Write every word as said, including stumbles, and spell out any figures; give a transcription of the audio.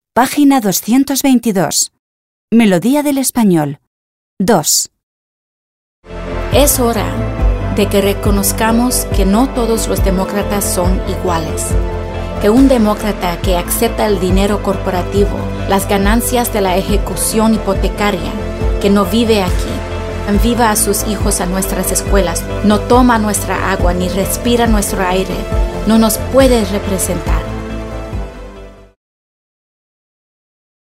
Página doscientos veintidós. Melodía del español. dos. Es hora de que reconozcamos que no todos los demócratas son iguales. Que un demócrata que acepta el dinero corporativo, las ganancias de la ejecución hipotecaria, que no vive aquí, envía a sus hijos a nuestras escuelas, no toma nuestra agua ni respira nuestro aire, no nos puede representar.